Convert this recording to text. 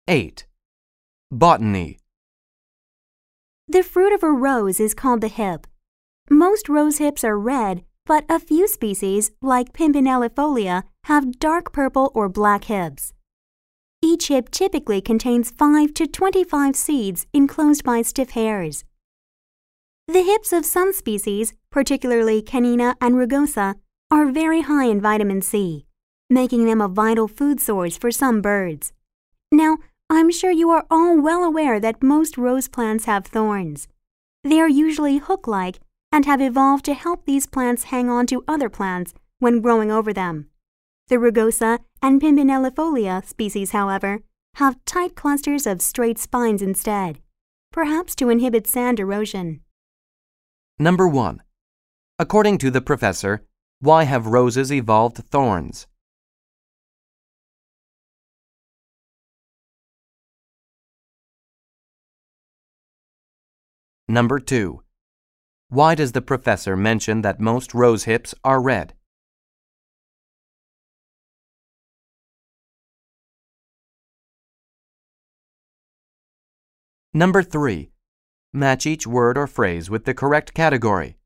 8. Botany. The fruit of a rose is called the hip. Most rose hips are red, but a few species, like Pimpinellifolia, have dark purple or black hips. Each hip typically contains 5 to 25 seeds enclosed by stiff hairs. The hips of some species, particularly Cannina and rugosa, are very high in vitamin C, making them a vital food source for some birds. Now, I'm sure you are all well aware that most rose plants have thorns. They are usually hook-like and have evolved to help these plants hang on to other plants when growing over them. The rugosa and Pimpinellifolia species, however, have tight clusters of straight spines instead, perhaps to inhibit sand erosion. Number 1. According to the professor, why have roses evolved thorns? Number 2. Why does the professor mention that most rose hips are red? Number 3. Match each word or phrase with the correct category.